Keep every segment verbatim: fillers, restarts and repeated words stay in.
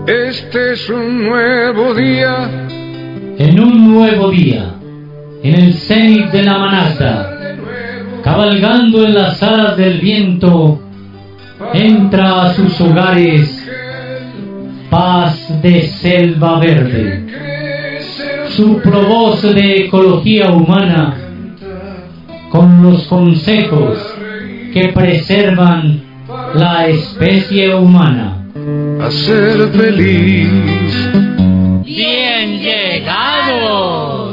Este es un nuevo día. En un nuevo día, en el cenit de la manata, cabalgando en las alas del viento, entra a sus hogares paz de selva verde. Su provoz de ecología humana, con los consejos que preservan la especie humana. A ser feliz. ¡Bien llegados!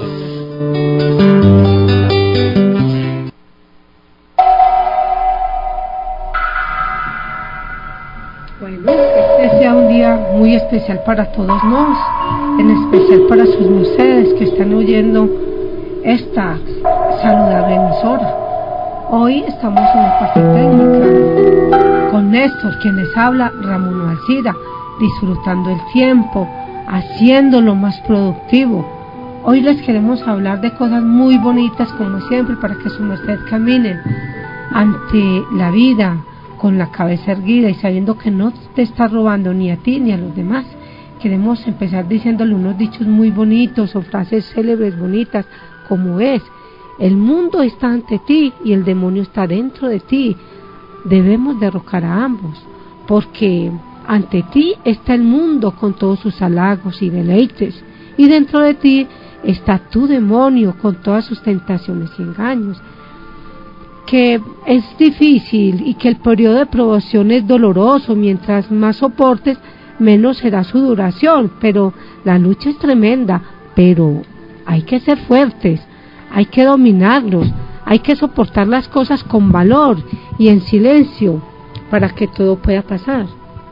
Bueno, este sea un día muy especial para todos nosotros, en especial para sus mercedes que están oyendo esta saludable emisora. Hoy estamos en la parte técnica con Néstor, quien les habla, Ramón Alcida, disfrutando el tiempo, haciéndolo más productivo. Hoy les queremos hablar de cosas muy bonitas, como siempre, para que su merced caminen ante la vida con la cabeza erguida y sabiendo que no te está robando ni a ti ni a los demás. Queremos empezar diciéndole unos dichos muy bonitos o frases célebres bonitas, como es: el mundo está ante ti y el demonio está dentro de ti. Debemos derrocar a ambos, porque ante ti está el mundo con todos sus halagos y deleites, y dentro de ti está tu demonio con todas sus tentaciones y engaños. Que es difícil y que el periodo de probación es doloroso. Mientras más soportes, menos será su duración, pero la lucha es tremenda. Pero hay que ser fuertes, hay que dominarlos, hay que soportar las cosas con valor y en silencio para que todo pueda pasar.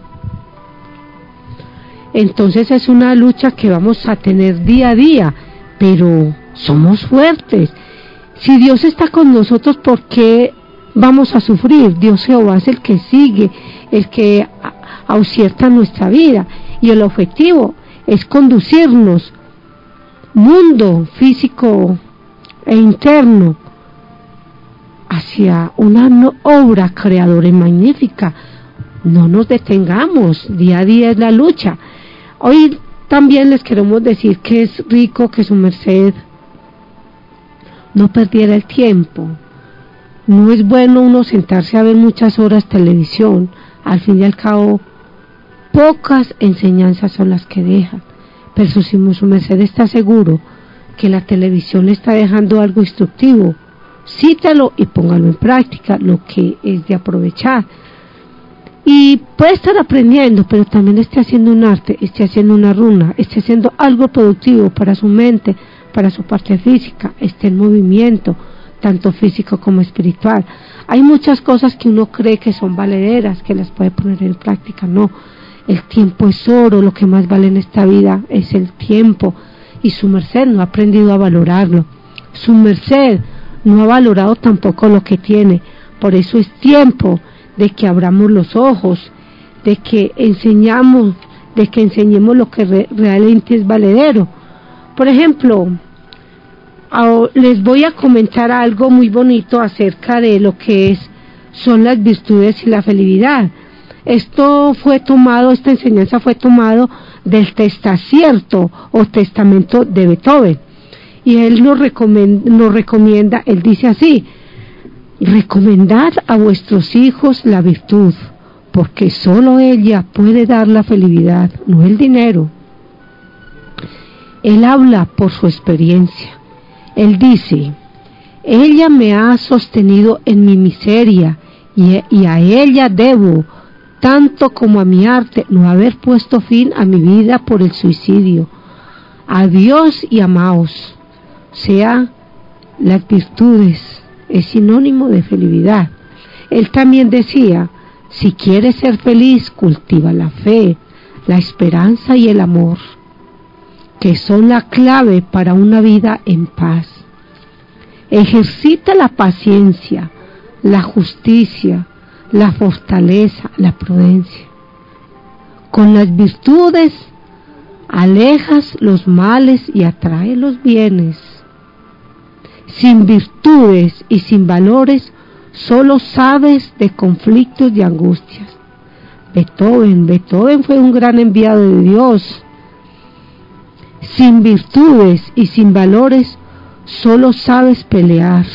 Entonces es una lucha que vamos a tener día a día, pero somos fuertes. Si Dios está con nosotros, ¿por qué vamos a sufrir? Dios Jehová es el que sigue, el que ausierta nuestra vida, y el objetivo es conducirnos, mundo físico e interno, hacia una no, obra creadora y magnífica. No nos detengamos, día a día es la lucha. Hoy también les queremos decir que es rico que su merced no perdiera el tiempo. No es bueno uno sentarse a ver muchas horas televisión. Al fin y al cabo, pocas enseñanzas son las que dejan. Pero si su merced está seguro que la televisión le está dejando algo instructivo, cítalo y póngalo en práctica, lo que es de aprovechar. Y puede estar aprendiendo, pero también esté haciendo un arte, esté haciendo una runa, esté haciendo algo productivo para su mente, para su parte física, esté en movimiento, tanto físico como espiritual. Hay muchas cosas que uno cree que son valederas, que las puede poner en práctica. No, el tiempo es oro, lo que más vale en esta vida es el tiempo, y su merced no ha aprendido a valorarlo. Su merced no ha valorado tampoco lo que tiene. Por eso es tiempo de que abramos los ojos, de que enseñamos, de que enseñemos lo que re, realmente es valedero. Por ejemplo, les voy a comentar algo muy bonito acerca de lo que es, son las virtudes y la felicidad. Esto fue tomado, esta enseñanza fue tomado del Testacierto o Testamento de Beethoven, y él nos recomienda, nos recomienda, él dice así: recomendad a vuestros hijos la virtud, porque solo ella puede dar la felicidad, no el dinero. Él habla por su experiencia. Él dice: ella me ha sostenido en mi miseria, y, y a ella debo, tanto como a mi arte, no haber puesto fin a mi vida por el suicidio. Adiós y amaos. Sea las virtudes es sinónimo de felicidad. Él también decía: si quieres ser feliz, cultiva la fe, la esperanza y el amor, que son la clave para una vida en paz. Ejercita la paciencia, la justicia, la fortaleza, la prudencia. Con las virtudes alejas los males y atraes los bienes. Sin virtudes y sin valores, solo sabes de conflictos y angustias. Beethoven, Beethoven fue un gran enviado de Dios. Sin virtudes y sin valores, solo sabes pelear.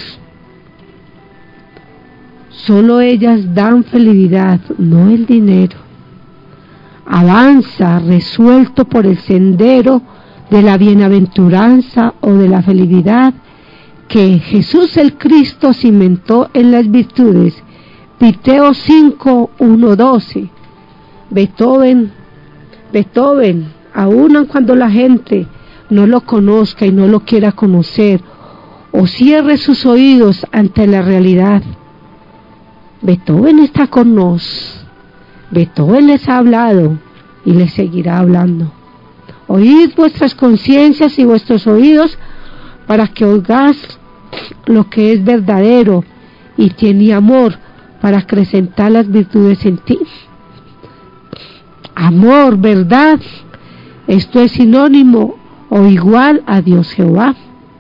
Solo ellas dan felicidad, no el dinero. Avanza resuelto por el sendero de la bienaventuranza o de la felicidad que Jesús el Cristo cimentó en las virtudes. Mateo cinco, uno, doce. Beethoven, Beethoven, aun cuando la gente no lo conozca y no lo quiera conocer, o cierre sus oídos ante la realidad, Beethoven está con nosotros. Beethoven les ha hablado y les seguirá hablando. Oíd vuestras conciencias y vuestros oídos para que oigáis lo que es verdadero y tiene amor para acrecentar las virtudes en ti. Amor, verdad, esto es sinónimo o igual a Dios Jehová.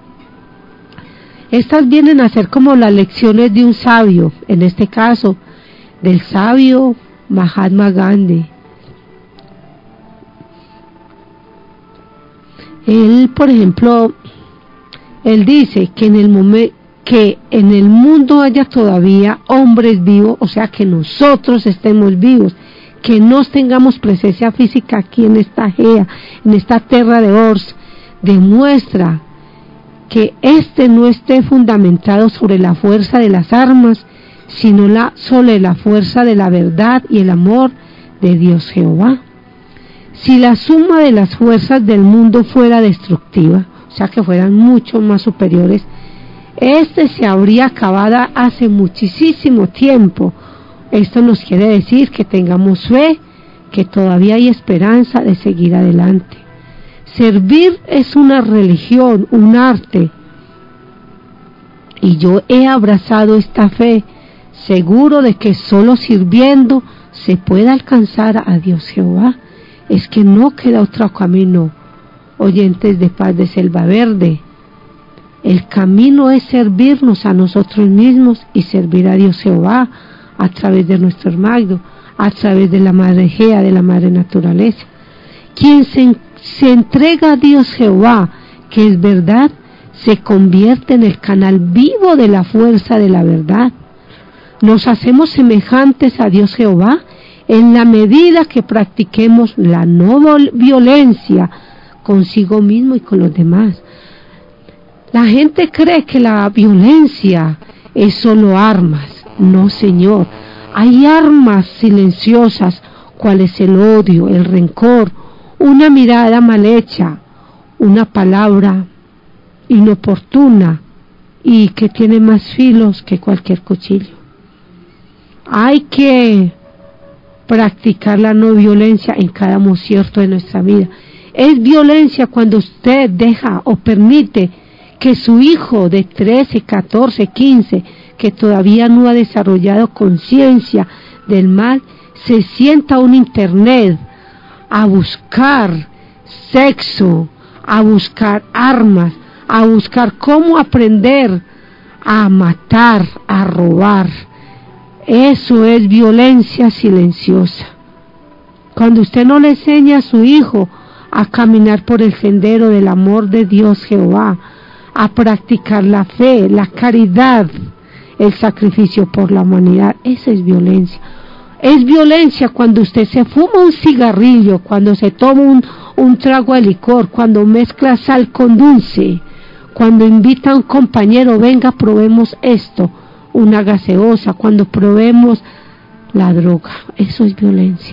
Estas vienen a ser como las lecciones de un sabio, en este caso, del sabio Mahatma Gandhi. Él, por ejemplo, él dice que en el momento que en el mundo haya todavía hombres vivos, o sea, que nosotros estemos vivos, que no tengamos presencia física aquí en esta Gea, en esta tierra de Ors, demuestra que este no esté fundamentado sobre la fuerza de las armas, sino la, sobre la fuerza de la verdad y el amor de Dios Jehová. Si la suma de las fuerzas del mundo fuera destructiva, o sea que fueran mucho más superiores, este se habría acabado hace muchísimo tiempo. Esto nos quiere decir que tengamos fe, que todavía hay esperanza de seguir adelante. Servir es una religión, un arte, y yo he abrazado esta fe, seguro de que solo sirviendo se puede alcanzar a Dios Jehová. Es que no queda otro camino, oyentes de Paz de Selva Verde. El camino es servirnos a nosotros mismos y servir a Dios Jehová a través de nuestro hermano, a través de la Madre Gea, de la Madre Naturaleza. Quien se, se entrega a Dios Jehová, que es verdad, se convierte en el canal vivo de la fuerza de la verdad. Nos hacemos semejantes a Dios Jehová en la medida que practiquemos la no violencia consigo mismo y con los demás. La gente cree que la violencia es solo armas. No, señor. Hay armas silenciosas, cuales el odio, el rencor, una mirada mal hecha, una palabra inoportuna y que tiene más filos que cualquier cuchillo. Hay que practicar la no violencia en cada momento de nuestra vida. Es violencia cuando usted deja o permite que su hijo de trece, catorce, quince, que todavía no ha desarrollado conciencia del mal, se sienta a un internet a buscar sexo, a buscar armas, a buscar cómo aprender a matar, a robar. Eso es violencia silenciosa. Cuando usted no le enseña a su hijo a caminar por el sendero del amor de Dios Jehová, a practicar la fe, la caridad, el sacrificio por la humanidad, esa es violencia. Es violencia cuando usted se fuma un cigarrillo, cuando se toma un, un trago de licor, cuando mezcla sal con dulce, cuando invita a un compañero, venga, probemos esto, una gaseosa, cuando probemos la droga, eso es violencia.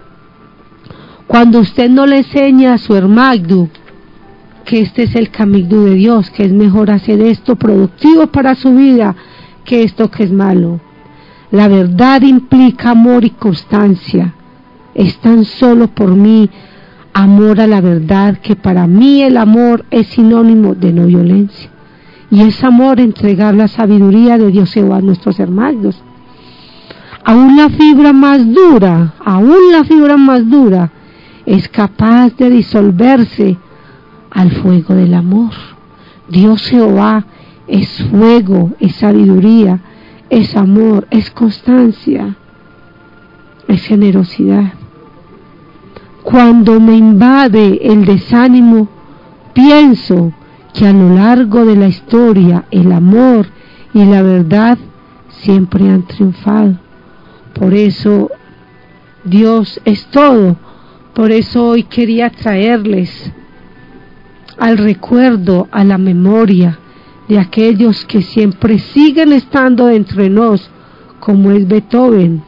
Cuando usted no le enseña a su hermano que este es el camino de Dios, que es mejor hacer esto productivo para su vida que esto que es malo. La verdad implica amor y constancia. Es tan solo por mí amor a la verdad que para mí el amor es sinónimo de no violencia. Y es amor entregar la sabiduría de Dios Jehová a nuestros hermanos. Aún la fibra más dura, aún la fibra más dura es capaz de disolverse al fuego del amor. Dios Jehová es fuego, es sabiduría, es amor, es constancia. es generosidad. Cuando me invade el desánimo, pienso que a lo largo de la historia el amor y la verdad siempre han triunfado. Por eso Dios es todo. Por eso hoy quería traerles al recuerdo, a la memoria de aquellos que siempre siguen estando entre nos, como es Beethoven,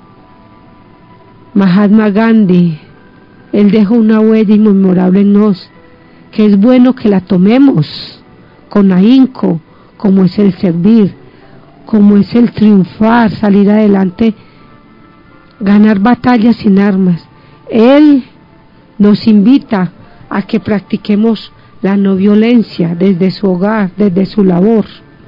Mahatma Gandhi. Él dejó una huella inmemorable en nos, que es bueno que la tomemos con ahínco, como es el servir, como es el triunfar, salir adelante, ganar batallas sin armas. Él nos invita a que practiquemos la no violencia desde su hogar, desde su labor.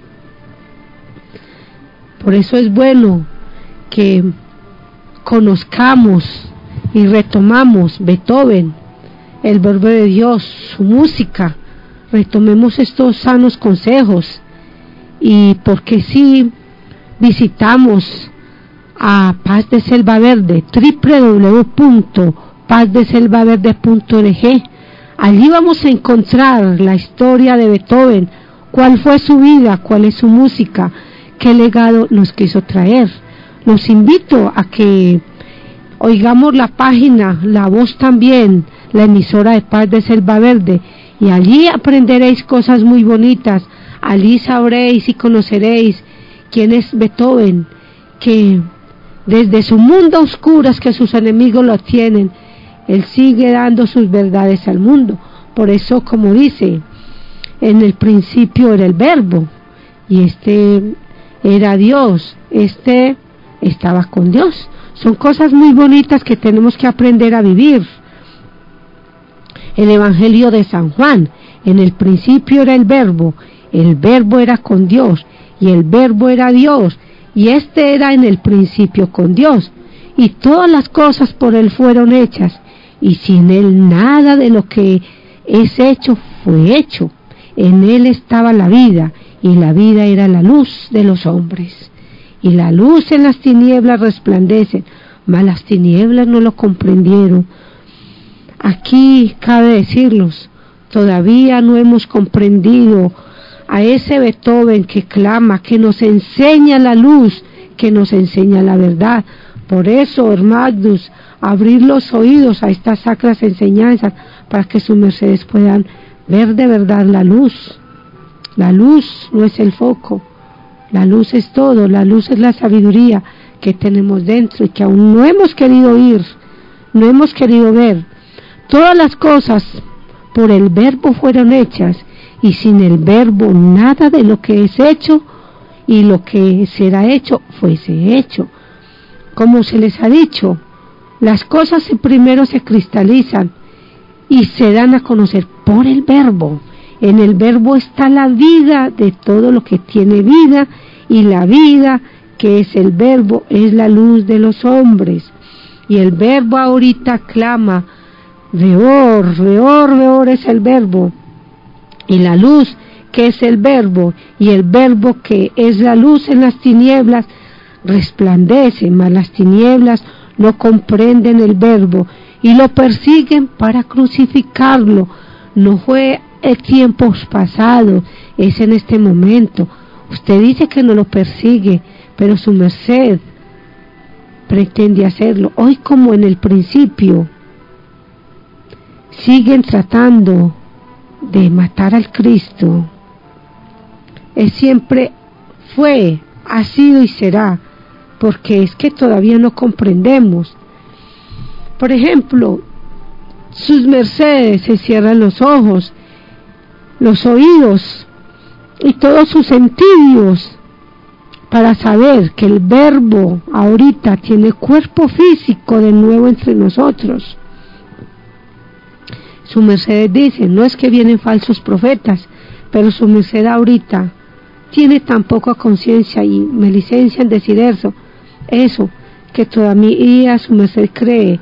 Por eso es bueno que conozcamos y retomamos Beethoven, el Verbo de Dios, su música, retomemos estos sanos consejos, y porque si visitamos a Paz de Selva Verde, doble u doble u doble u punto paz de selva verde punto org, allí vamos a encontrar la historia de Beethoven, cuál fue su vida, cuál es su música, qué legado nos quiso traer. Los invito a que oigamos la página, la voz también, la emisora de Paz de Selva Verde, y allí aprenderéis cosas muy bonitas, allí sabréis y conoceréis quién es Beethoven, que desde su mundo a oscuras que sus enemigos lo tienen, él sigue dando sus verdades al mundo. Por eso, como dice, en el principio era el Verbo, y este era Dios, este estaba con Dios. Son cosas muy bonitas que tenemos que aprender a vivir. El Evangelio de San Juan, en el principio era el Verbo, el Verbo era con Dios, y el Verbo era Dios, y este era en el principio con Dios, y todas las cosas por él fueron hechas, y sin él nada de lo que es hecho fue hecho. En él estaba la vida, y la vida era la luz de los hombres. Y la luz en las tinieblas resplandece, mas las tinieblas no lo comprendieron. Aquí cabe decirlos, todavía no hemos comprendido a ese Beethoven que clama, que nos enseña la luz, que nos enseña la verdad. Por eso, hermanos, abrir los oídos a estas sacras enseñanzas, para que sus mercedes puedan ver de verdad la luz. La luz no es el foco, la luz es todo, la luz es la sabiduría que tenemos dentro y que aún no hemos querido oír, no hemos querido ver. Todas las cosas por el Verbo fueron hechas, y sin el Verbo nada de lo que es hecho y lo que será hecho fuese hecho. Como se les ha dicho, las cosas primero se cristalizan y se dan a conocer por el Verbo. En el Verbo está la vida de todo lo que tiene vida, y la vida que es el Verbo es la luz de los hombres. Y el Verbo ahorita clama, Veor, Veor, Veor es el Verbo, y la luz que es el Verbo, y el Verbo que es la luz en las tinieblas resplandece, mas las tinieblas no comprenden el Verbo y lo persiguen para crucificarlo. No fue en tiempos pasados, es en este momento. Usted dice que no lo persigue, pero su merced pretende hacerlo. Hoy, como en el principio, siguen tratando de matar al Cristo. Él siempre fue, ha sido y será, porque es que todavía no comprendemos. Por ejemplo, sus mercedes se cierran los ojos, los oídos y todos sus sentidos para saber que el Verbo ahorita tiene cuerpo físico de nuevo entre nosotros. Su merced dice, no es que vienen falsos profetas, pero su merced ahorita tiene tan poca conciencia, y me licencian decir eso, eso, que todavía su merced cree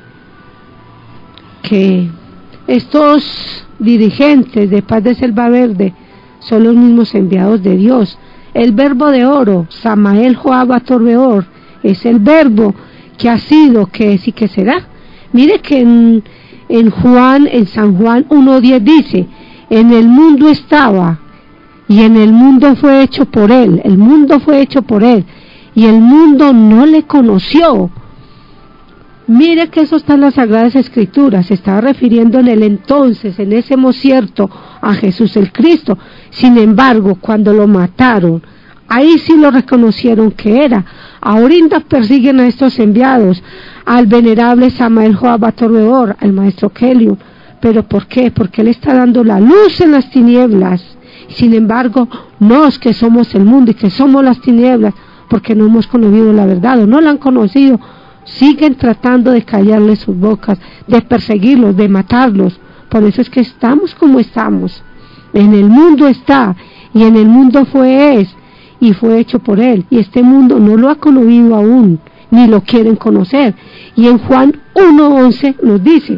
que estos dirigentes de Paz de Selva Verde son los mismos enviados de Dios. El Verbo de oro, Samael Joab Atorbeor, es el Verbo que ha sido, que es y que será. Mire que en, en Juan, en San Juan uno diez dice, en el mundo estaba, y en el mundo fue hecho por él, el mundo fue hecho por él, y el mundo no le conoció. Mire que eso está en las Sagradas Escrituras, se estaba refiriendo en el entonces, en ese mocierto, a Jesús el Cristo. Sin embargo, cuando lo mataron, ahí sí lo reconocieron que era. Ahorita persiguen a estos enviados, al venerable Samael Joab Batorreor, al maestro Kelion. ¿Pero por qué? Porque él está dando la luz en las tinieblas. Sin embargo, nos que somos el mundo y que somos las tinieblas, porque no hemos conocido la verdad o no la han conocido, siguen tratando de callarles sus bocas, de perseguirlos, de matarlos. Por eso es que estamos como estamos. En el mundo está, y en el mundo fue es, y fue hecho por él, y este mundo no lo ha conocido aún, ni lo quieren conocer. Y en Juan uno once nos dice,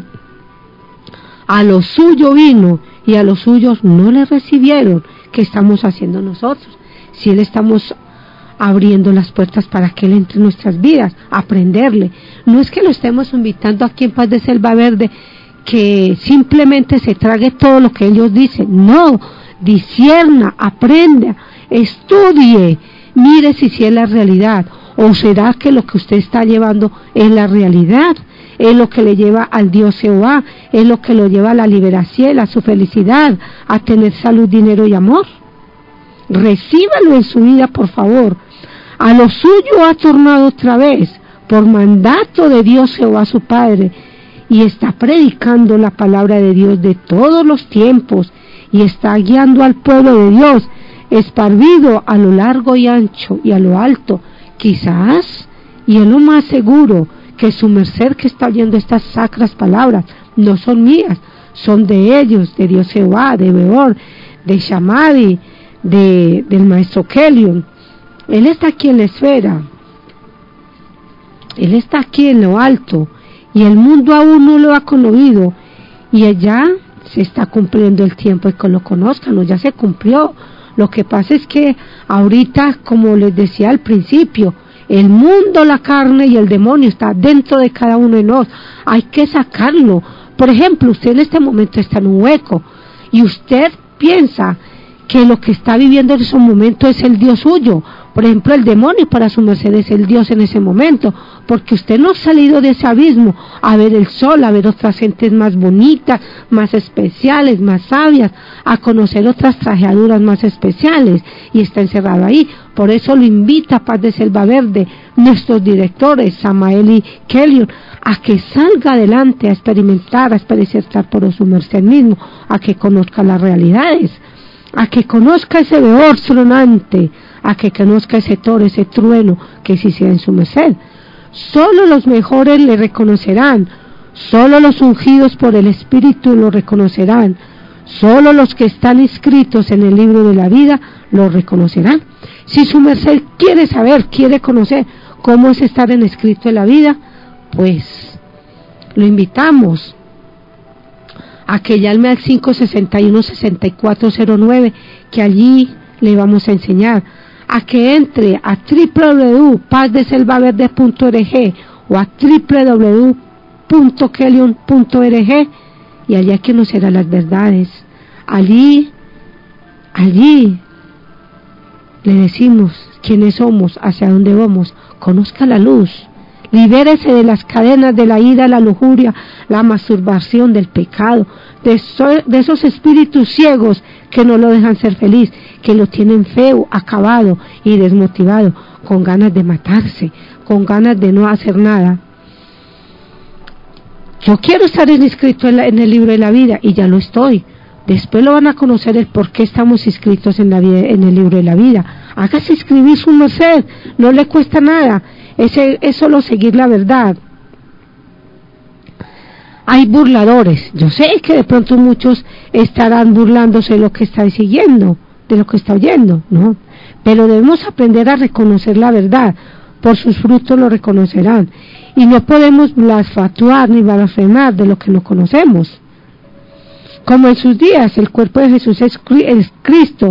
a lo suyo vino, y a los suyos no le recibieron. ¿Qué estamos haciendo nosotros? Si él estamos abriendo las puertas para que él entre en nuestras vidas, aprenderle. No es que lo estemos invitando aquí en Paz de Selva Verde que simplemente se trague todo lo que ellos dicen. No, discierna, aprenda, estudie, mire si sí es la realidad, o será que lo que usted está llevando es la realidad, es lo que le lleva al Dios Jehová, es lo que lo lleva a la liberación, a su felicidad, a tener salud, dinero y amor. Recíbalo en su vida, por favor. A lo suyo ha tornado otra vez, por mandato de Dios Jehová su Padre, y está predicando la palabra de Dios de todos los tiempos, y está guiando al pueblo de Dios, esparcido a lo largo y ancho y a lo alto. Quizás, y es lo más seguro, que su merced que está oyendo estas sacras palabras no son mías, son de ellos, de Dios Jehová, de Beor, de Shamadi, de, del maestro Kelion. Él está aquí en la esfera, él está aquí en lo alto, y el mundo aún no lo ha conocido, y allá se está cumpliendo el tiempo de que lo conozcan, o ya se cumplió. Lo que pasa es que ahorita, como les decía al principio, el mundo, la carne y el demonio está dentro de cada uno de nosotros. Hay que sacarlo. Por ejemplo, usted en este momento está en un hueco y usted piensa que lo que está viviendo en ese momento es el Dios suyo. Por ejemplo, el demonio para su merced es el Dios en ese momento, porque usted no ha salido de ese abismo a ver el sol, a ver otras gentes más bonitas, más especiales, más sabias, a conocer otras trajeaduras más especiales, y está encerrado ahí. Por eso lo invita Paz de Selva Verde, nuestros directores, Samael y Kelion, a que salga adelante, a experimentar, a experimentar por su merced mismo, a que conozca las realidades, a que conozca ese Beor tronante, a que conozca ese toro, ese trueno que sí sea en su merced. Solo los mejores le reconocerán, solo los ungidos por el Espíritu lo reconocerán, solo los que están inscritos en el libro de la vida lo reconocerán. Si su merced quiere saber, quiere conocer cómo es estar en escrito en la vida, pues lo invitamos a que llame al cinco sesenta y uno, sesenta y cuatro cero nueve, que allí le vamos a enseñar, a que entre a doble u doble u doble u punto paz de selva verde punto org o a doble u doble u doble u punto kelion punto org, y allá conocerá las verdades. Allí, allí le decimos quiénes somos, hacia dónde vamos. Conozca la luz, libérese de las cadenas de la ira, la lujuria, la masturbación, del pecado, de, so, de esos espíritus ciegos que no lo dejan ser feliz, que lo tienen feo, acabado y desmotivado, con ganas de matarse, con ganas de no hacer nada. Yo quiero estar inscrito en, la, en el libro de la vida, y ya lo estoy. Después lo van a conocer el por qué estamos inscritos en, la vida, en el libro de la vida. Hágase escribir su merced, no le cuesta nada, Ese, es solo seguir la verdad. Hay burladores, yo sé que de pronto muchos estarán burlándose de lo que está siguiendo, de lo que está oyendo, ¿no? Pero debemos aprender a reconocer la verdad, por sus frutos lo reconocerán, y no podemos blasfatuar ni blasfemar de lo que no conocemos. Como en sus días el cuerpo de Jesús es Cristo,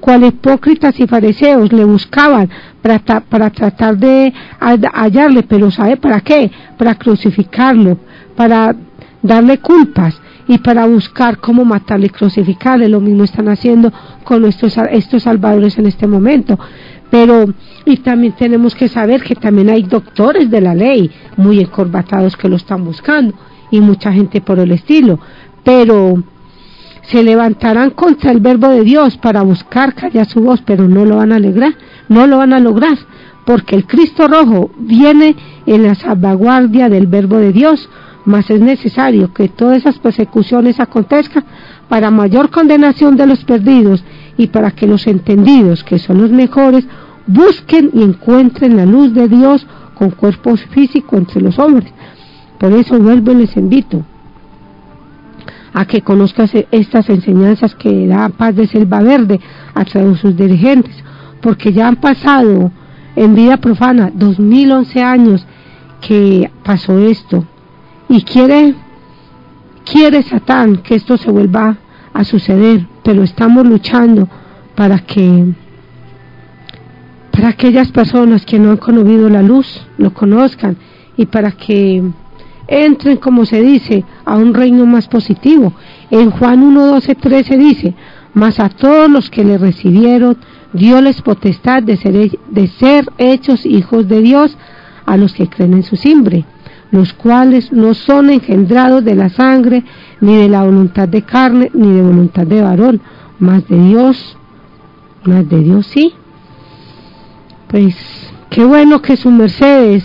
cual hipócritas y fariseos le buscaban para, para tratar de hallarle, pero ¿sabe para qué? Para crucificarlo, para darle culpas y para buscar cómo matarle y crucificarle. Lo mismo están haciendo con nuestros, estos salvadores en este momento. Pero, y también tenemos que saber que también hay doctores de la ley muy encorbatados que lo están buscando, y mucha gente por el estilo, pero se levantarán contra el verbo de Dios para buscar callar su voz, pero no lo van a lograr, no lo van a lograr, porque el Cristo rojo viene en la salvaguardia del verbo de Dios, mas es necesario que todas esas persecuciones acontezcan para mayor condenación de los perdidos y para que los entendidos, que son los mejores, busquen y encuentren la luz de Dios con cuerpo físico entre los hombres. Por eso vuelvo y les invito a que conozcan estas enseñanzas que da Paz de Selva Verde a través de sus dirigentes, porque ya han pasado en vida profana dos mil once años que pasó esto, y quiere quiere Satán que esto se vuelva a suceder, pero estamos luchando para que para aquellas personas que no han conocido la luz lo conozcan, y para que entren, como se dice, a un reino más positivo. En Juan uno, doce, trece dice: mas a todos los que le recibieron dióles potestad de ser, de ser hechos hijos de Dios, a los que creen en su nombre, los cuales no son engendrados de la sangre, ni de la voluntad de carne, ni de voluntad de varón, mas de Dios, mas de Dios sí. Pues qué bueno que sus mercedes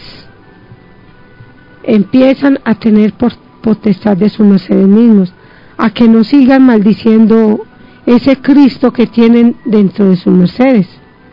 empiezan a tener potestad de sus mercedes mismos, a que no sigan maldiciendo ese Cristo que tienen dentro de sus mercedes.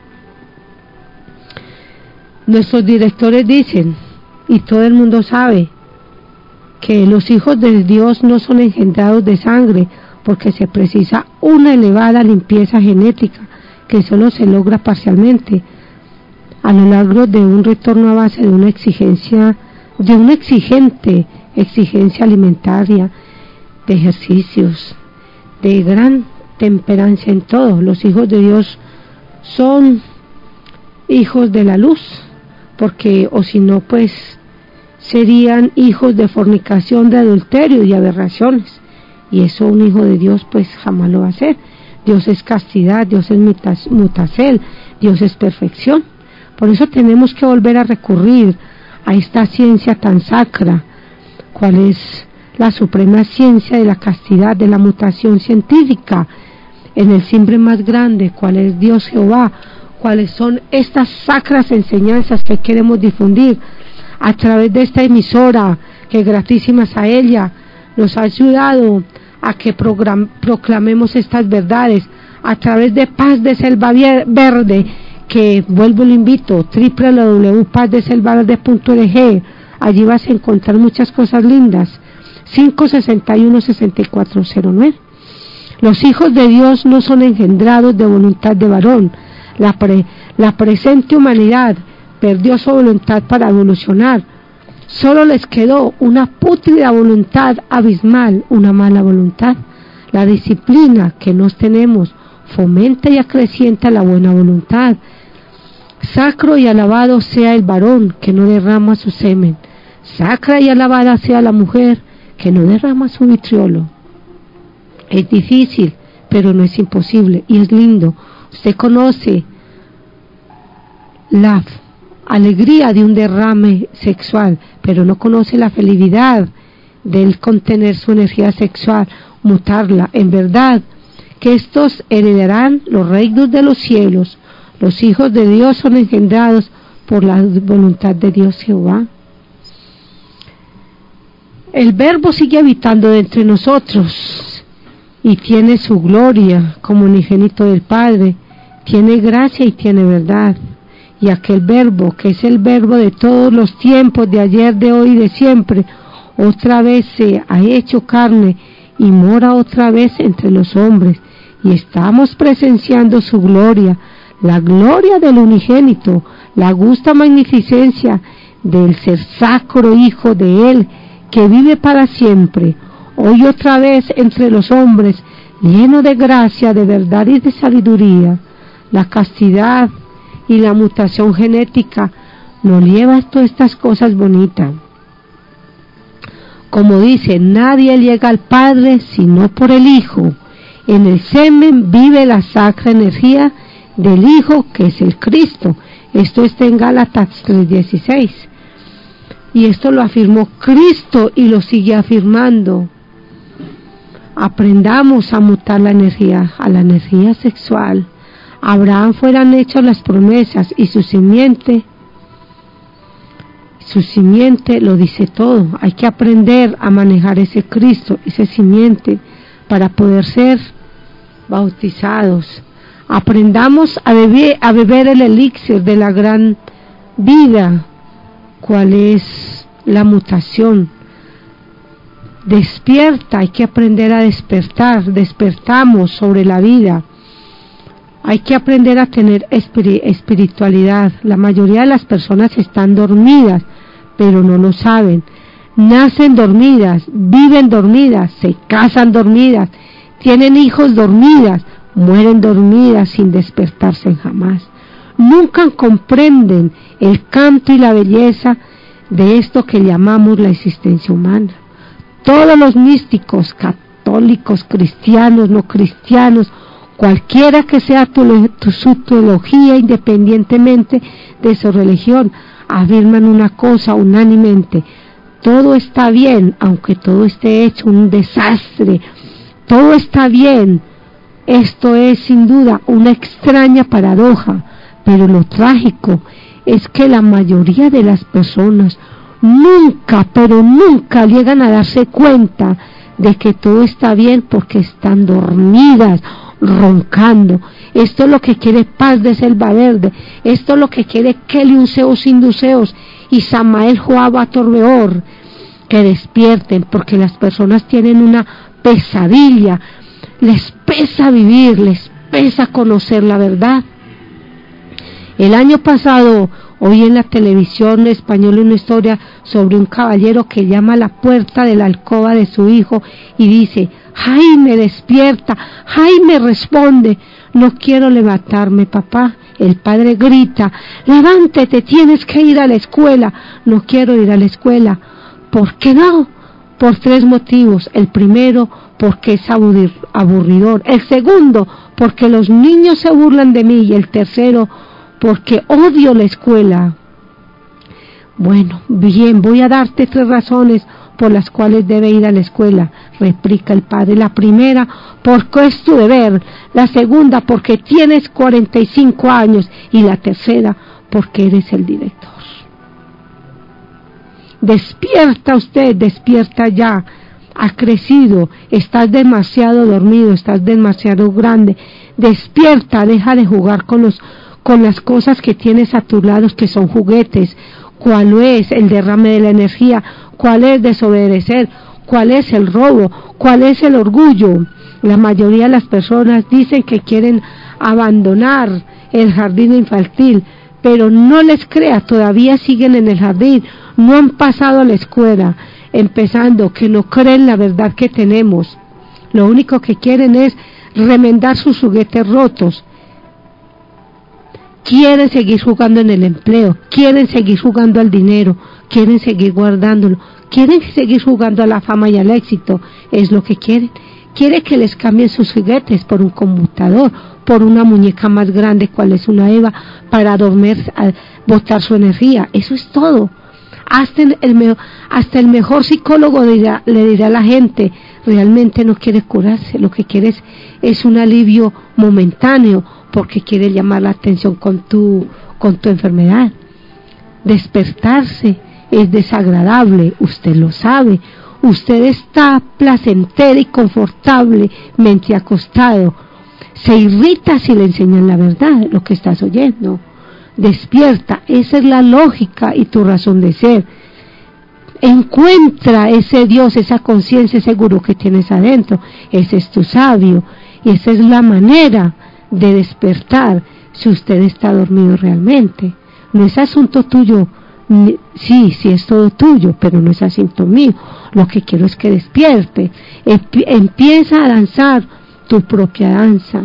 Nuestros directores dicen, y todo el mundo sabe, que los hijos de Dios no son engendrados de sangre, porque se precisa una elevada limpieza genética que solo se logra parcialmente a lo largo de un retorno a base de una exigencia, de una exigente exigencia alimentaria, de ejercicios, de gran temperancia en todo. Los hijos de Dios son hijos de la luz, porque o si no, pues serían hijos de fornicación, de adulterio y aberraciones, y eso un hijo de Dios pues jamás lo va a hacer. Dios es castidad, Dios es mutacel, Dios es perfección. Por eso tenemos que volver a recurrir a esta ciencia tan sacra, cuál es la suprema ciencia de la castidad, de la mutación científica, en el simbre más grande, cuál es Dios Jehová, cuáles son estas sacras enseñanzas que queremos difundir a través de esta emisora, que gratísimas a ella nos ha ayudado a que program, proclamemos estas verdades a través de Paz de Selva Verde, que vuelvo y lo invito, doble u doble u doble u punto paz de selva verde punto org. Allí vas a encontrar muchas cosas lindas. cinco sesenta y uno, sesenta y cuatro cero nueve. Los hijos de Dios no son engendrados de voluntad de varón. La, pre, la presente humanidad perdió su voluntad para evolucionar. Solo les quedó una pútrida voluntad abismal, una mala voluntad. La disciplina que nos tenemos fomenta y acrecienta la buena voluntad. Sacro y alabado sea el varón que no derrama su semen. Sacra y alabada sea la mujer que no derrama su vitriolo. Es difícil, pero no es imposible, y es lindo. Usted conoce la alegría de un derrame sexual, pero no conoce la felicidad del contener su energía sexual, mutarla. En verdad que estos heredarán los reinos de los cielos. Los hijos de Dios son engendrados por la voluntad de Dios Jehová. El Verbo sigue habitando dentro de nosotros y tiene su gloria como unigénito del Padre, tiene gracia y tiene verdad. Y aquel Verbo, que es el Verbo de todos los tiempos, de ayer, de hoy y de siempre, otra vez se ha hecho carne y mora otra vez entre los hombres, y estamos presenciando su gloria, la gloria del unigénito, la augusta magnificencia del ser sacro Hijo de Él, que vive para siempre, hoy otra vez entre los hombres, lleno de gracia, de verdad y de sabiduría. la castidad y la mutación genética nos lleva a todas estas cosas bonitas. Como dice, nadie llega al Padre sino por el Hijo. En el semen vive la sacra energía del Hijo, que es el Cristo. Esto está en Gálatas tres dieciséis. Y esto lo afirmó Cristo y lo sigue afirmando. Aprendamos a mutar la energía, a la energía sexual. A Abraham fueran hechas las promesas y su simiente, su simiente lo dice todo. Hay que aprender a manejar ese Cristo, ese simiente, para poder ser bautizados. Aprendamos a beber, a beber el elixir de la gran vida. ¿Cuál es la mutación? Despierta, hay que aprender a despertar. Despertamos sobre la vida. Hay que aprender a tener espiritualidad. La mayoría de las personas están dormidas, pero no lo saben. Nacen dormidas, viven dormidas, se casan dormidas, tienen hijos dormidas, mueren dormidas sin despertarse jamás. Nunca comprenden el canto y la belleza de esto que llamamos la existencia humana. Todos los místicos, católicos, cristianos, no cristianos, cualquiera que sea tu, tu, su teología, independientemente de su religión, afirman una cosa unánimemente: todo está bien, aunque todo esté hecho un desastre. Todo está bien. Esto es sin duda una extraña paradoja, pero lo trágico es que la mayoría de las personas nunca, pero nunca llegan a darse cuenta de que todo está bien porque están dormidas, roncando. Esto es lo que quiere Paz de Selva Verde, esto es lo que quiere Kelly Unseos Induseos y Samael Joaba Torbeor, que despierten, porque las personas tienen una pesadilla, les pesa vivir, les pesa conocer la verdad. El año pasado oí en la televisión española una historia sobre un caballero que llama a la puerta de la alcoba de su hijo y dice: Jaime, despierta. Jaime responde: no quiero levantarme, papá. El padre grita: levántate, tienes que ir a la escuela. No quiero ir a la escuela. ¿Por qué no? Por tres motivos. El primero, porque es aburridor. El segundo, porque los niños se burlan de mí. Y el tercero, porque odio la escuela. Bueno, bien, voy a darte tres razones por las cuales debe ir a la escuela, replica el padre. La primera, porque es tu deber. La segunda, porque tienes cuarenta y cinco años. Y la tercera, porque eres el director. Despierta usted, despierta ya. Ha crecido, estás demasiado dormido, estás demasiado grande. Despierta, deja de jugar con los con las cosas que tienes a tus lados, que son juguetes. ¿Cuál es el derrame de la energía? ¿Cuál es desobedecer? ¿Cuál es el robo? ¿Cuál es el orgullo? La mayoría de las personas dicen que quieren abandonar el jardín infantil, pero no les crea, todavía siguen en el jardín, no han pasado a la escuela, empezando que no creen la verdad que tenemos. Lo único que quieren es remendar sus juguetes rotos. Quieren seguir jugando en el empleo, quieren seguir jugando al dinero, quieren seguir guardándolo, quieren seguir jugando a la fama y al éxito, es lo que quieren. Quiere que les cambien sus juguetes por un computador, por una muñeca más grande, cual es una Eva, para dormir, botar su energía. Eso es todo. Hasta el, hasta el mejor psicólogo dirá, le dirá a la gente: realmente no quiere curarse, lo que quiere es, es un alivio momentáneo, porque quiere llamar la atención con tu, con tu enfermedad. Despertarse es desagradable, usted lo sabe. Usted está placentero y confortablemente acostado. Se irrita si le enseñan la verdad, lo que estás oyendo. Despierta, esa es la lógica y tu razón de ser. Encuentra ese Dios, esa conciencia, ese gurú que tienes adentro. Ese es tu sabio y esa es la manera de despertar si usted está dormido realmente. No es asunto tuyo. Sí, sí es todo tuyo, pero no es asunto mío. Lo que quiero es que despierte. Empieza a danzar tu propia danza.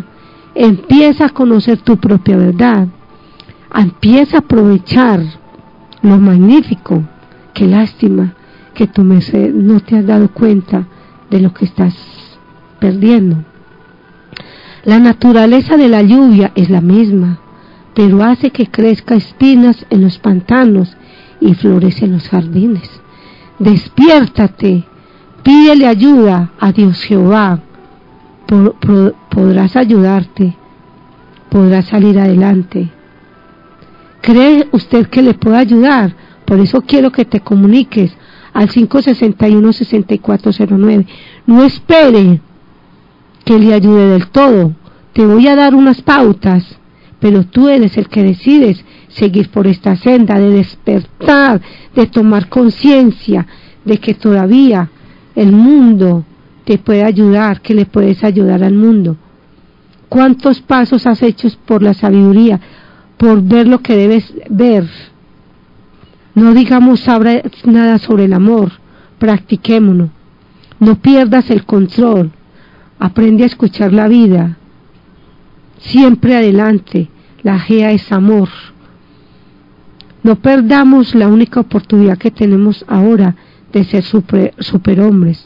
Empieza a conocer tu propia verdad. Empieza a aprovechar lo magnífico. Qué lástima que tu merced no te has dado cuenta de lo que estás perdiendo. La naturaleza de la lluvia es la misma, pero hace que crezca espinas en los pantanos y florece en los jardines. Despiértate, pídele ayuda a Dios Jehová. Por, por, podrás ayudarte, podrás salir adelante. ¿Cree usted que le puede ayudar? Por eso quiero que te comuniques al cinco seis uno, seis cuatro cero nueve. No espere que le ayude del todo. Te voy a dar unas pautas, pero tú eres el que decides seguir por esta senda de despertar, de tomar conciencia de que todavía el mundo te puede ayudar, que le puedes ayudar al mundo. ¿Cuántos pasos has hecho por la sabiduría, por ver lo que debes ver? No digamos ahora nada sobre el amor, practiquémonos. No pierdas el control, aprende a escuchar la vida. Siempre adelante, la Gea es amor. No perdamos la única oportunidad que tenemos ahora de ser super, superhombres.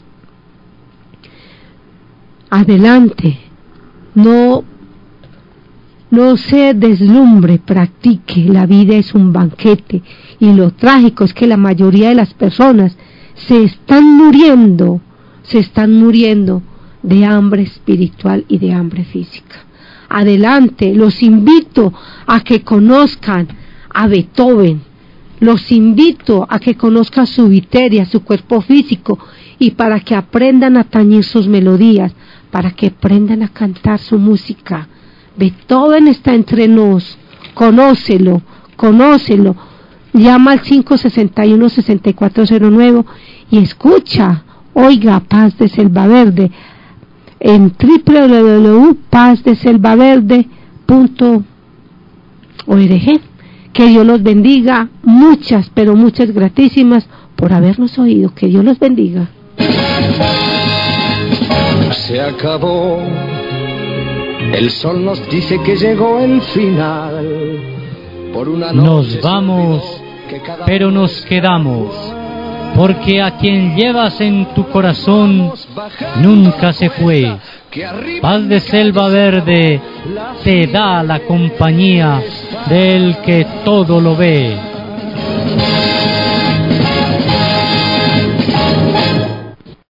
Adelante, no, no se deslumbre, practique, la vida es un banquete, y lo trágico es que la mayoría de las personas se están muriendo, se están muriendo de hambre espiritual y de hambre física. Adelante, los invito a que conozcan a Beethoven, los invito a que conozcan su viteria, su cuerpo físico, y para que aprendan a tañir sus melodías, para que aprendan a cantar su música. Beethoven está entre nos, conócelo, conócelo, llama al cinco seis uno, seis cuatro cero nueve y escucha, oiga Paz de Selva Verde, en doble u doble u doble u punto paz de selva verde punto org. Que Dios los bendiga, muchas, pero muchas gratísimas por habernos oído. Que Dios los bendiga. Se acabó, el sol nos dice que llegó el final. Por una nos vamos, pero nos quedamos, porque a quien llevas en tu corazón nunca se fue. Paz de Selva Verde te da la compañía del que todo lo ve.